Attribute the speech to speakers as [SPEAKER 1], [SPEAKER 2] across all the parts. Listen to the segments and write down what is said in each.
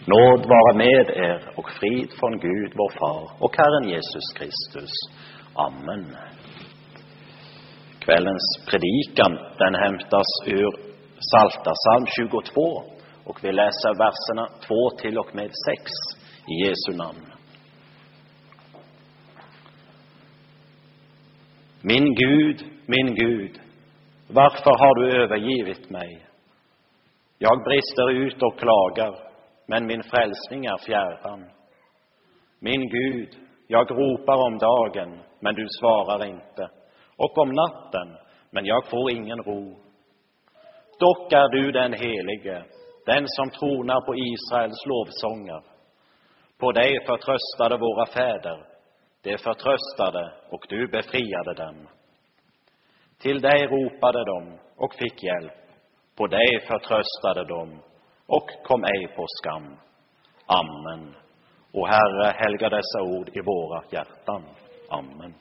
[SPEAKER 1] Nåd vare med er och frid från Gud vår far och Herren Jesus Kristus. Amen. Kvällens predikan, den hämtas ur Psaltarpsalm 22 och vi läser verserna 2 till och med 6 i Jesu namn. Min Gud, varför har du övergivit mig? Jag brister ut och klagar, men min frälsning är fjärran. Min Gud, jag ropar om dagen, men du svarar inte, och om natten, men jag får ingen ro. Dock är du den helige, den som tronar på Israels lovsånger. På dig förtröstade våra fäder, de förtröstade och du befriade dem. Till dig ropade de och fick hjälp, på dig förtröstade de och kom ej på skam. Amen. Och Herre, helga dessa ord i våra hjärtan. Amen.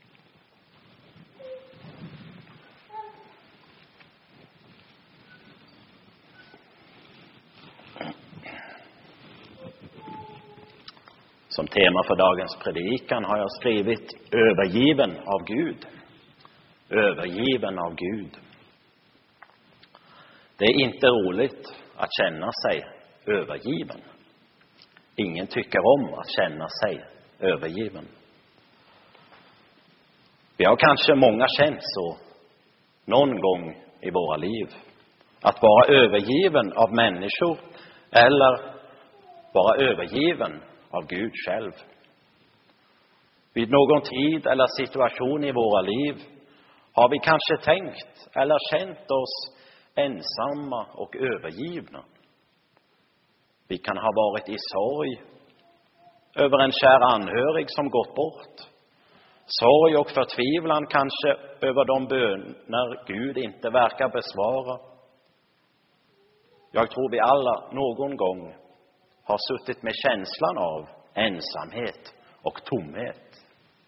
[SPEAKER 1] Som tema för dagens predikan har jag skrivit övergiven av Gud. Övergiven av Gud. Det är inte roligt att känna sig övergiven. Ingen tycker om att känna sig övergiven. Vi har kanske många känt så någon gång i våra liv. Att vara övergiven av människor eller vara övergiven av Gud själv. Vid någon tid eller situation i våra liv har vi kanske tänkt eller känt oss ensamma och övergivna. Vi kan ha varit i sorg över en kär anhörig som gått bort. Sorg och förtvivlan kanske över de böner Gud inte verkar besvara. Jag tror vi alla någon gång har suttit med känslan av ensamhet och tomhet.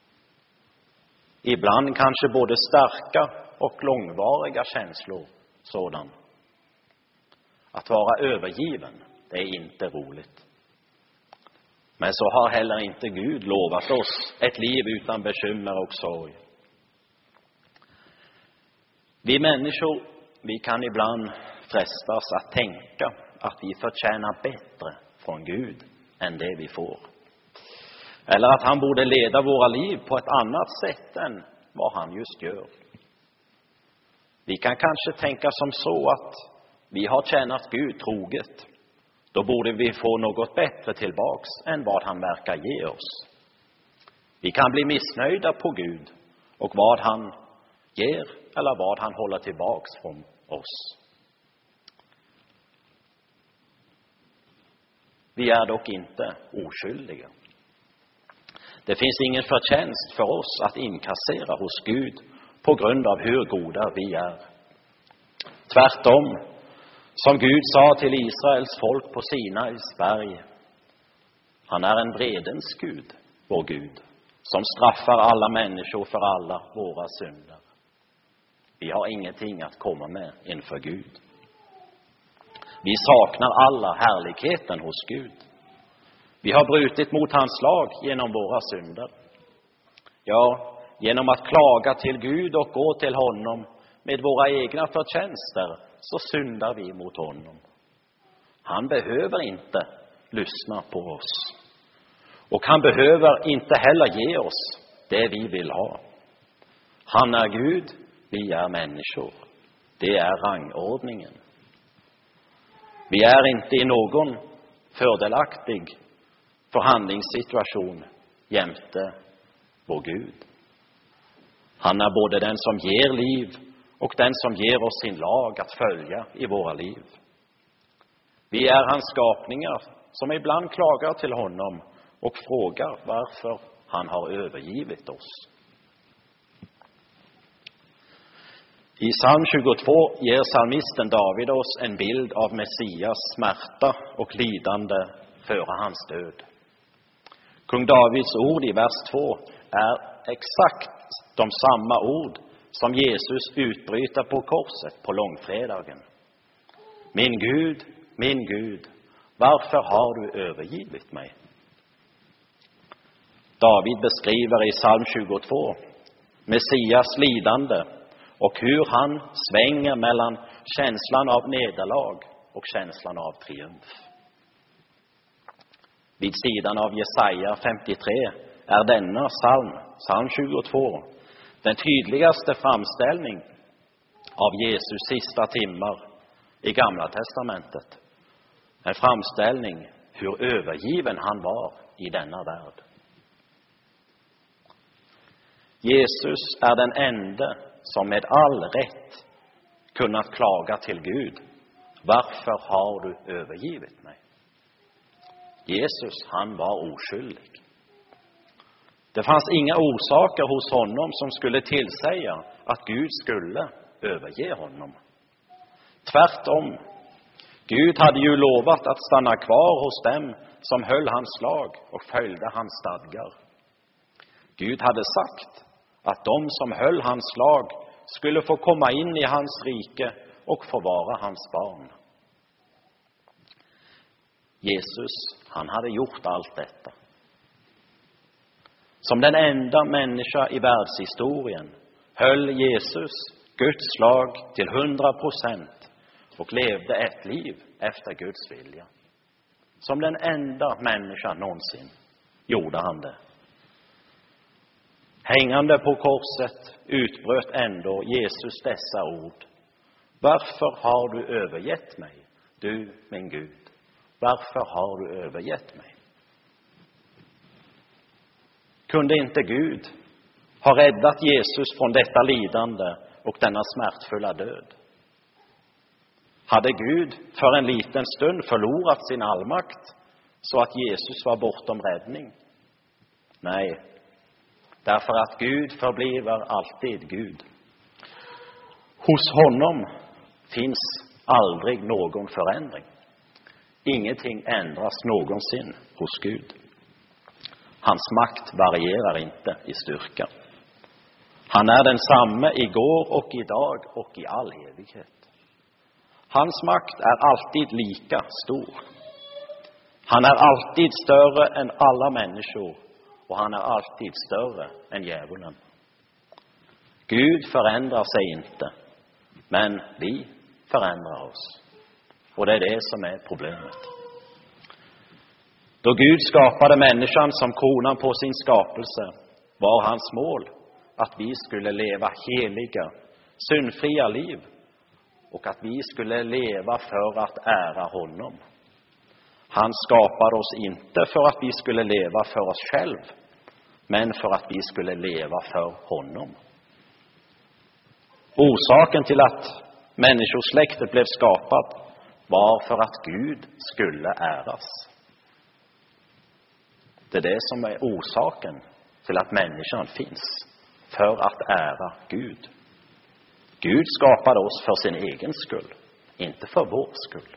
[SPEAKER 1] Ibland kanske både starka och långvariga känslor sådan. Att vara övergiven, det är inte roligt. Men så har heller inte Gud lovat oss ett liv utan bekymmer och sorg. Vi människor, vi kan ibland frestas att tänka att vi förtjänar bättre från Gud än det vi får. Eller att han borde leda våra liv på ett annat sätt än vad han just gör. Vi kan kanske tänka som så att vi har tjänat Gud troget. Då borde vi få något bättre tillbaks än vad han verkar ge oss. Vi kan bli missnöjda på Gud och vad han ger eller vad han håller tillbaks från oss. Vi är dock inte oskyldiga. Det finns ingen förtjänst för oss att inkassera hos Gud på grund av hur goda vi är. Tvärtom, som Gud sa till Israels folk på Sinais berg, han är en vredens Gud, vår Gud, som straffar alla människor för alla våra synder. Vi har ingenting att komma med inför Gud. Vi saknar alla härligheten hos Gud. Vi har brutit mot hans lag genom våra synder. Ja, genom att klaga till Gud och gå till honom med våra egna förtjänster så syndar vi mot honom. Han behöver inte lyssna på oss. Och han behöver inte heller ge oss det vi vill ha. Han är Gud, vi är människor. Det är rangordningen. Vi är inte i någon fördelaktig förhandlingssituation jämte vår Gud. Han är både den som ger liv och den som ger oss sin lag att följa i våra liv. Vi är hans skapningar som ibland klagar till honom och frågar varför han har övergivit oss. I psalm 22 ger psalmisten David oss en bild av Messias smärta och lidande före hans död. Kung Davids ord i vers 2 är exakt de samma ord som Jesus utbryter på korset på långfredagen. Min Gud, varför har du övergivit mig? David beskriver i psalm 22 Messias lidande och hur han svänger mellan känslan av nederlag och känslan av triumf. Vid sidan av Jesaja 53 är denna psalm 22, den tydligaste framställning av Jesus sista timmar i Gamla testamentet. En framställning hur övergiven han var i denna värld. Jesus är den enda som med all rätt kunnat klaga till Gud: varför har du övergivit mig? Jesus, han var oskyldig. Det fanns inga orsaker hos honom som skulle tillsäga att Gud skulle överge honom. Tvärtom, Gud hade ju lovat att stanna kvar hos dem som höll hans lag och följde hans stadgar. Gud hade sagt att de som höll hans lag skulle få komma in i hans rike och få vara hans barn. Jesus, han hade gjort allt detta. Som den enda människa i världshistorien höll Jesus Guds lag till 100% och levde ett liv efter Guds vilja. Som den enda människa någonsin gjorde han det. Hängande på korset utbröt ändå Jesus dessa ord: varför har du övergett mig, du min Gud? Varför har du övergett mig? Kunde inte Gud ha räddat Jesus från detta lidande och denna smärtfulla död? Hade Gud för en liten stund förlorat sin allmakt så att Jesus var bortom räddning? Nej, därför att Gud förbliver alltid Gud. Hos honom finns aldrig någon förändring. Ingenting ändras någonsin hos Gud. Hans makt varierar inte i styrka. Han är densamme igår och idag och i all evighet. Hans makt är alltid lika stor. Han är alltid större än alla människor och han är alltid större än djävulen. Gud förändrar sig inte, men vi förändrar oss. Och det är det som är problemet. Då Gud skapade människan som kronan på sin skapelse var hans mål att vi skulle leva heliga, syndfria liv och att vi skulle leva för att ära honom. Han skapade oss inte för att vi skulle leva för oss själv, men för att vi skulle leva för honom. Orsaken till att människosläktet blev skapat var för att Gud skulle äras. Det är det som är orsaken till att människan finns, för att ära Gud. Gud skapade oss för sin egen skull, inte för vår skull.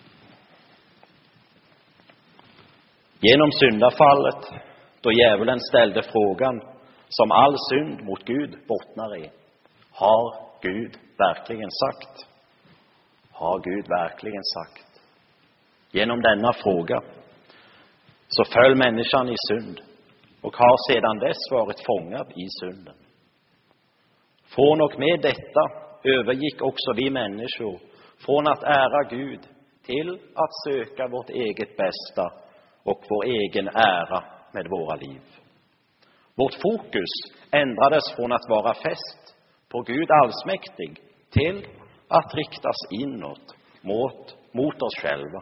[SPEAKER 1] Genom syndafallet, då djävulen ställde frågan som all synd mot Gud bottnar i: har Gud verkligen sagt? Har Gud verkligen sagt? Genom denna fråga så föll människan i synd och har sedan dess varit fångad i synden. Från och med detta övergick också vi människor från att ära Gud till att söka vårt eget bästa och vår egen ära med våra liv. Vårt fokus ändrades från att vara fäst på Gud allsmäktig till att riktas inåt mot oss själva.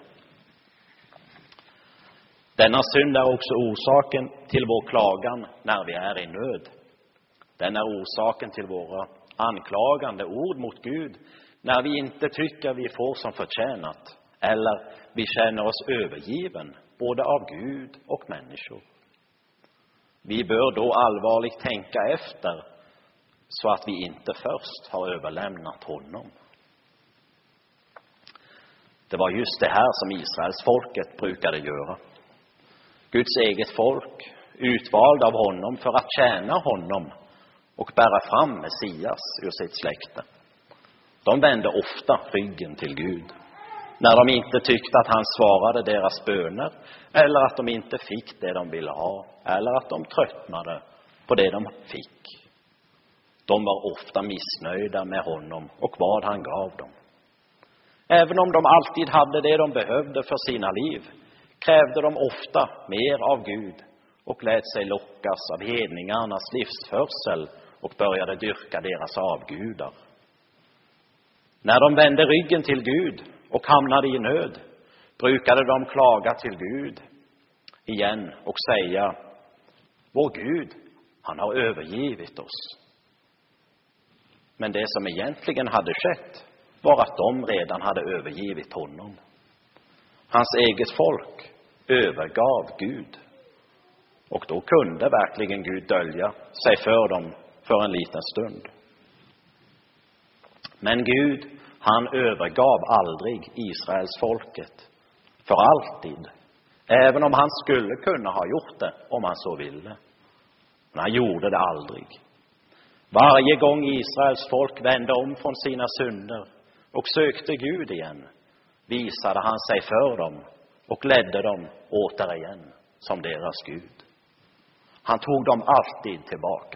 [SPEAKER 1] Denna synd är också orsaken till vår klagan när vi är i nöd. Den är orsaken till våra anklagande ord mot Gud när vi inte tycker vi får som förtjänat eller vi känner oss övergiven både av Gud och människor. Vi bör då allvarligt tänka efter så att vi inte först har överlämnat honom. Det var just det här som Israels folket brukade göra. Guds eget folk, utvald av honom för att tjäna honom och bära fram Messias ur sitt släkte. De vände ofta ryggen till Gud. när de inte tyckte att han svarade deras böner, eller att de inte fick det de ville ha, eller att de tröttnade på det de fick. De var ofta missnöjda med honom och vad han gav dem. Även om de alltid hade det de behövde för sina liv, krävde de ofta mer av Gud och lät sig lockas av hedningarnas livsförsel och började dyrka deras avgudar. När de vände ryggen till Gud och hamnade i nöd, brukade de klaga till Gud igen och säga: vår Gud, han har övergivit oss. Men det som egentligen hade skett var att de redan hade övergivit honom. Hans eget folk övergav Gud. Och då kunde verkligen Gud dölja sig för dem för en liten stund. Men Gud, han övergav aldrig Israels folket för alltid. Även om han skulle kunna ha gjort det om han så ville. Men han gjorde det aldrig. Varje gång Israels folk vände om från sina synder och sökte Gud igen, visade han sig för dem och ledde dem återigen som deras Gud. Han tog dem alltid tillbaka.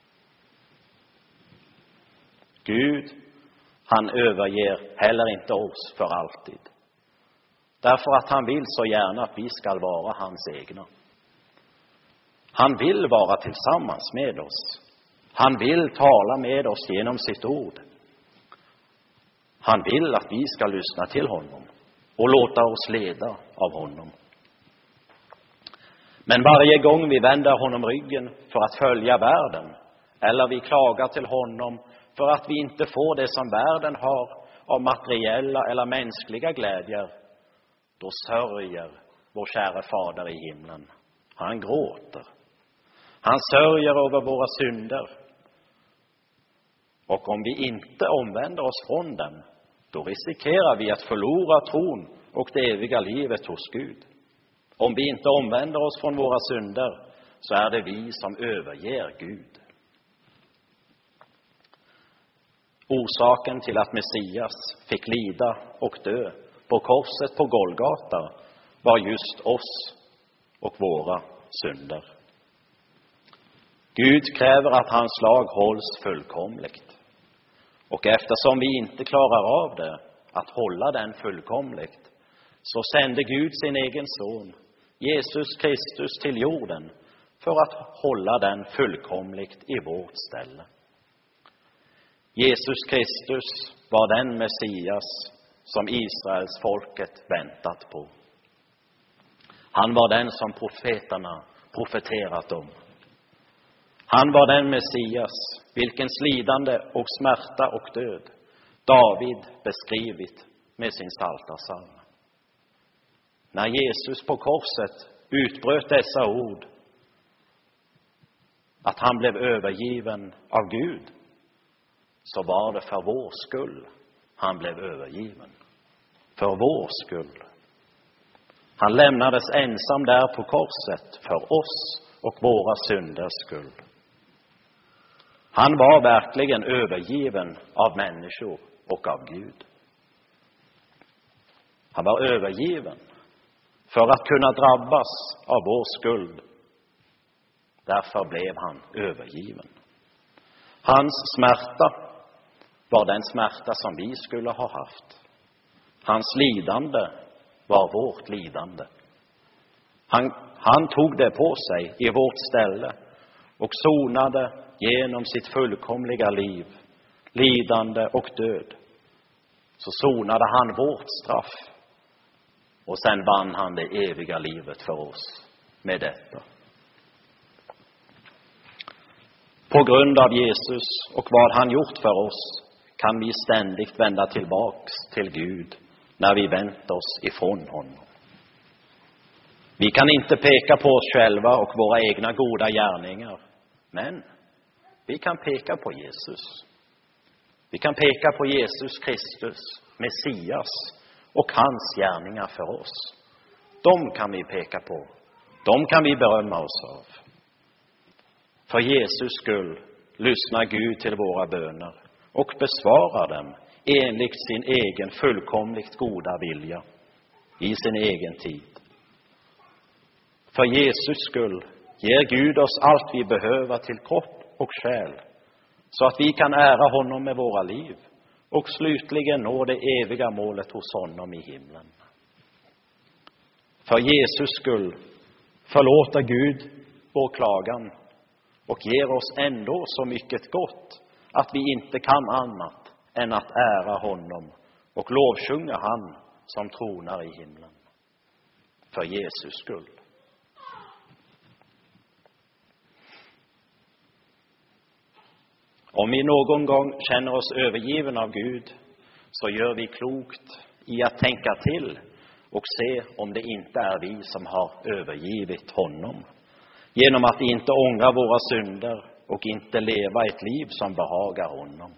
[SPEAKER 1] Gud, han överger heller inte oss för alltid. Därför att han vill så gärna att vi ska vara hans egna. Han vill vara tillsammans med oss. Han vill tala med oss genom sitt ord. Han vill att vi ska lyssna till honom och låta oss leda av honom. Men varje gång vi vänder honom ryggen för att följa världen, eller vi klagar till honom för att vi inte får det som världen har av materiella eller mänskliga glädjer, då sörjer vår käre Fader i himlen. Han gråter. Han sörjer över våra synder. Och om vi inte omvänder oss från dem, då riskerar vi att förlora tron och det eviga livet hos Gud. Om vi inte omvänder oss från våra synder, så är det vi som överger Gud. Orsaken till att Messias fick lida och dö på korset på Golgata var just oss och våra synder. Gud kräver att hans lag hålls fullkomligt. Och eftersom vi inte klarar av det, att hålla den fullkomligt, så sände Gud sin egen son, Jesus Kristus, till jorden för att hålla den fullkomligt i vårt ställe. Jesus Kristus var den Messias som Israels folket väntat på. Han var den som profeterna profeterat om. Han var den Messias, vilkens lidande och smärta och död David beskrivit med sin psaltarpsalm. När Jesus på korset utbröt dessa ord, att han blev övergiven av Gud, så var det för vår skull han blev övergiven. För vår skull. Han lämnades ensam där på korset för oss och våra synders skull. Han var verkligen övergiven av människor och av Gud. Han var övergiven för att kunna drabbas av vår skuld. Därför blev han övergiven. Hans smärta var den smärta som vi skulle ha haft. Hans lidande var vårt lidande. Han tog det på sig i vårt ställe och sonade genom sitt fullkomliga liv, lidande och död. Så sonade han vårt straff. Och sen vann han det eviga livet för oss med detta. På grund av Jesus och vad han gjort för oss kan vi ständigt vända tillbaks till Gud när vi vänt oss ifrån honom. Vi kan inte peka på oss själva och våra egna goda gärningar, men vi kan peka på Jesus. Vi kan peka på Jesus Kristus, Messias, och hans gärningar för oss. De kan vi peka på. De kan vi berömma oss av. För Jesus skull lyssnar Gud till våra böner och besvarar dem enligt sin egen fullkomligt goda vilja, i sin egen tid. För Jesus skull ger Gud oss allt vi behöver till kropp och själ, så att vi kan ära honom med våra liv och slutligen nå det eviga målet hos honom i himlen. För Jesus skull förlåter Gud vår klagan och ger oss ändå så mycket gott att vi inte kan annat än att ära honom och lovsjunga han som tronar i himlen. För Jesus skull. Om vi någon gång känner oss övergiven av Gud, så gör vi klokt i att tänka till och se om det inte är vi som har övergivit honom, genom att inte ångra våra synder och inte leva ett liv som behagar honom.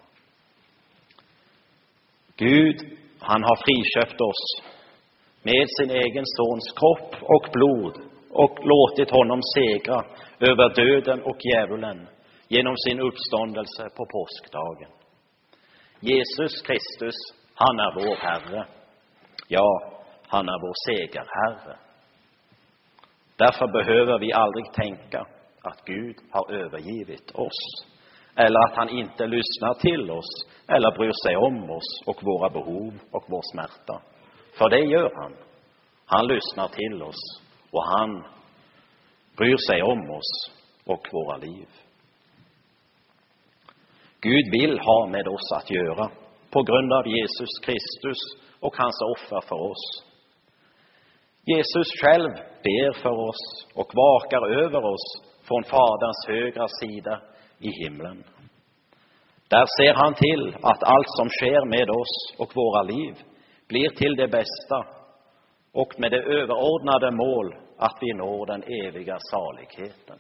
[SPEAKER 1] Gud, han har friköpt oss med sin egen sons kropp och blod och låtit honom segra över döden och djävulen genom sin uppståndelse på påskdagen. Jesus Kristus, han är vår Herre. Ja, han är vår segerherre. Därför behöver vi aldrig tänka att Gud har övergivit oss, eller att han inte lyssnar till oss eller bryr sig om oss och våra behov och vår smärta. För det gör han. Han lyssnar till oss och han bryr sig om oss och våra liv. Gud vill ha med oss att göra på grund av Jesus Kristus och hans offer för oss. Jesus själv ber för oss och vakar över oss från Faderns högra sida i himlen. Där ser han till att allt som sker med oss och våra liv blir till det bästa och med det överordnade mål att vi når den eviga saligheten.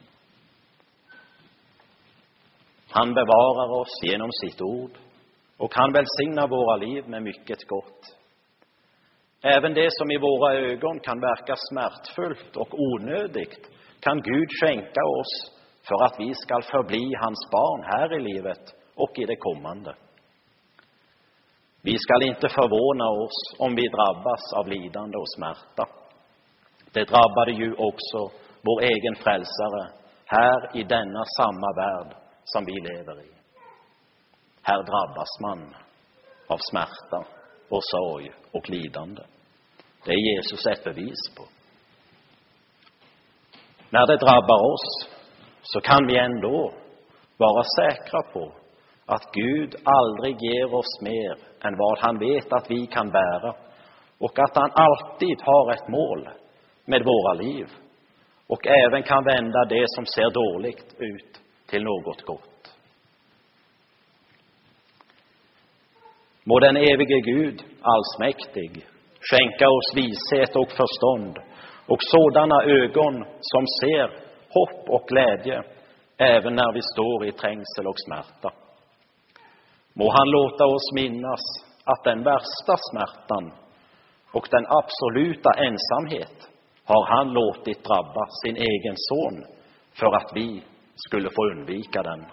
[SPEAKER 1] Han bevarar oss genom sitt ord och han välsignar våra liv med mycket gott. Även det som i våra ögon kan verka smärtfullt och onödigt kan Gud skänka oss för att vi ska förbli hans barn här i livet och i det kommande. Vi ska inte förvåna oss om vi drabbas av lidande och smärta. Det drabbade ju också vår egen frälsare här i denna samma värld som vi lever i. Här drabbas man av smärta och sorg och lidande. Det är Jesus ett bevis på. När det drabbar oss så kan vi ändå vara säkra på att Gud aldrig ger oss mer än vad han vet att vi kan bära, och att han alltid har ett mål med våra liv och även kan vända det som ser dåligt ut till något gott. Må den evige Gud, allsmäktig, skänka oss vishet och förstånd och sådana ögon som ser hopp och glädje även när vi står i trängsel och smärta. Må han låta oss minnas att den värsta smärtan och den absoluta ensamhet har han låtit drabba sin egen son för att vi skulle få undvika den.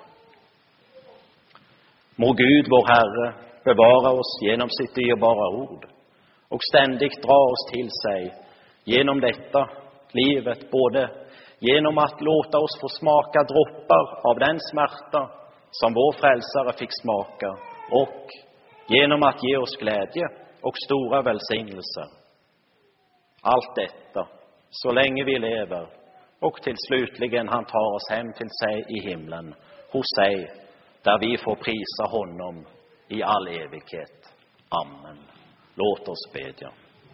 [SPEAKER 1] Må Gud, vår Herre, bevara oss genom sitt dyrbara ord och ständigt dra oss till sig genom detta livet, både genom att låta oss få smaka droppar av den smärta som vår frälsare fick smaka, och genom att ge oss glädje och stora välsignelser. Allt detta så länge vi lever och till slutligen han tar oss hem till sig i himlen, hos sig, där vi får prisa honom i all evighet. Amen. Låt oss bedja.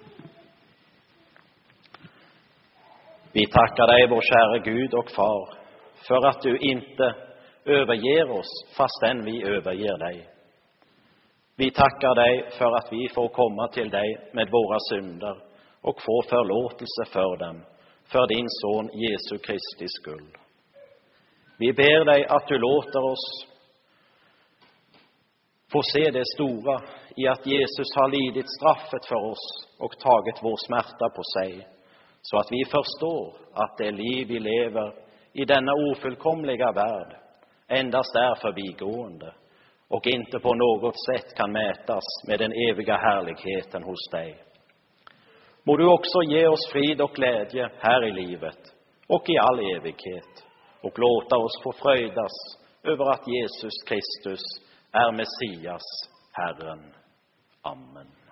[SPEAKER 1] Vi tackar dig, vår kära Gud och far, för att du inte överger oss fastän vi överger dig. Vi tackar dig för att vi får komma till dig med våra synder och få förlåtelse för dem, för din son Jesu Kristi skull. Vi ber dig att du låter oss få se det stora i att Jesus har lidit straffet för oss och tagit vår smärta på sig, så att vi förstår att det liv vi lever i denna ofullkomliga värld endast är förbigående, och inte på något sätt kan mätas med den eviga härligheten hos dig. Må du också ge oss frid och glädje här i livet och i all evighet, och låta oss få fröjdas över att Jesus Kristus är Messias, Herren. Amen.